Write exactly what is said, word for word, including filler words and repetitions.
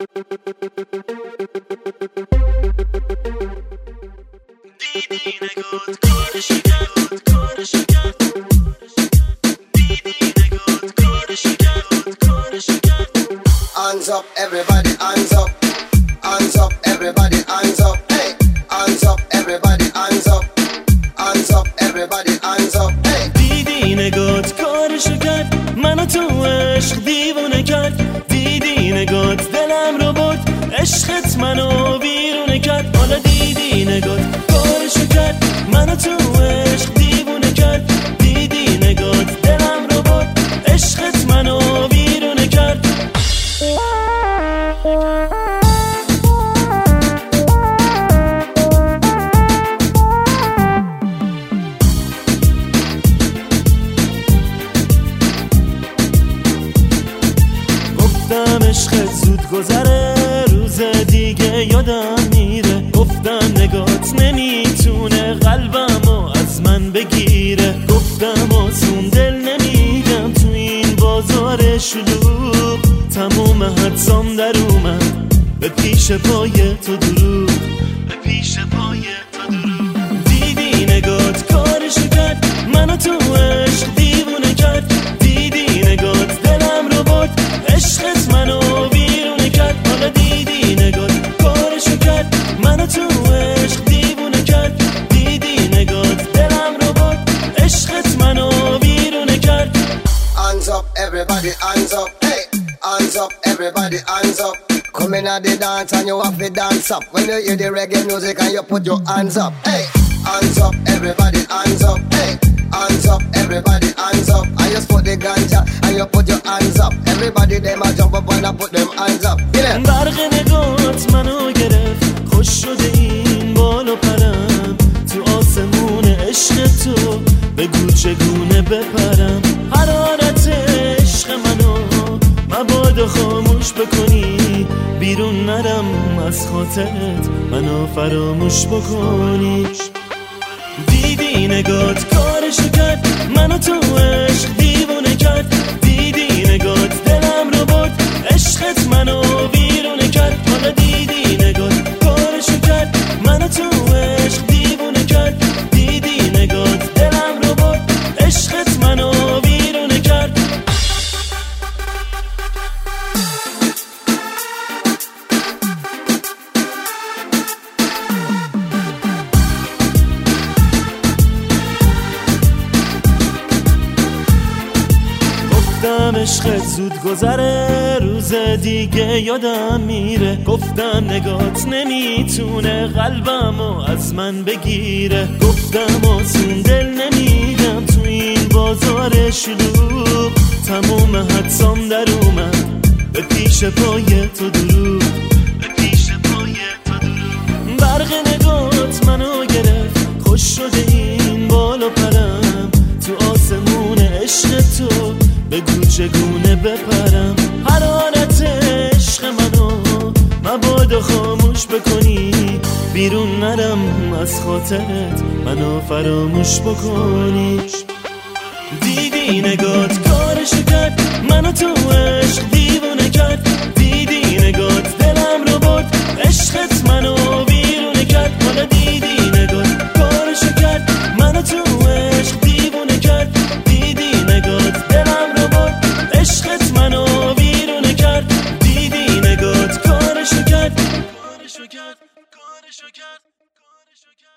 دیدی نگات کارشو کرد کارشو کرد دیدی نگات کارشو کرد کارشو کرد. Hands up everybody, hands up, hands up everybody, hands up, hey, hands up everybody, hands up, hands up everybody, hands up, hey. دیدی نگات کارشو کرد منو تو عشق دیوونه کرد. دیدی نگات دلم رو برد عشقت منو بیرونه کرد. حالا دیدی نگات کارشو کرد منو تو عشق دیوونه کرد. دیدی نگات دلم رو برد عشقت منو بیرونه کرد. گفتم عشقت زود گذره روز دیگه یادم میره. گفتم نگات نمیتونه قلبمو از من بگیره. گفتم آسون دل نمیدم تو این بازار شلوغ. تموم حدسام در اومد به پیش پای تو دروغ، به پیش پای تو دروغ. دیدی نگات کارشو کرد منو تو عشق دیوونه کرد. دیدی نگات دلم رو برد عشقت منو بیرونه کرد. حالا دیدی نگات کارشو کرد منو تو عشق دیوونه کرد. دیدی نگات دلم رو برد عشقت منو بیرونه کرد. Hands up everybody, hands up, hey, hands up everybody, hands up. Come in at the dance and you have to dance up. When you hear the reggae music and you put your hands up, hey, hands up everybody, hands up, hey, hands up everybody, hands up. And you put the ganja and you put your hands up. Everybody them a jump up and a put them hands up. Yeah. برق نگات منو گرفت خوش شده این بال و پرم. تو آسمون عشق تو بگو چگونه بپرم. حرارت عشق منو مبادا خاموش بکنی. بیرون نرم از خاطرت منو فراموش بکنی. دیدی نگات کارشو کرد منو تو عشق دیوونه کرد. دیدی نگات دلم رو برد عشقت منو بیرونه کرد. حالا دیدی نگات کارشو کرد منو تو عشق دیوونه کرد. دیدی نگات دلم رو برد عشقت منو بیرونه کرد. گفتم عشقت زود گذره روز دیگه یادم میره. گفتم نگات نمیتونه قلبمو از من بگیره. گفتم آسون دل نمیدم تو این بازار شلوغ. تموم حدسام در اومد به پیش پای تو دروغ، به پیش پای تو دروغ. برق نگات منو گرفت خوش شده این بال و پرم. تو آسمون عشق تو بگو چگونه بپرم. حرارت عشق منو مبادا خاموش بکنی. بیرون نرم از خاطرت منو فراموش بکنی. دیدی نگات کارشو کرد منو تو عشق دیوونه کرد. دیدی نگات دلم رو برد عشقت منو بیرونه کرد. حالا دیدی نگات کارشو کرد منو تو عشق دیوونه کرد. دیدی نگات دلم رو برد عشقت منو بیرونه کرد. دیدی نگات کارشو کرد کارشو کرد کارشو کرد کارشو کرد.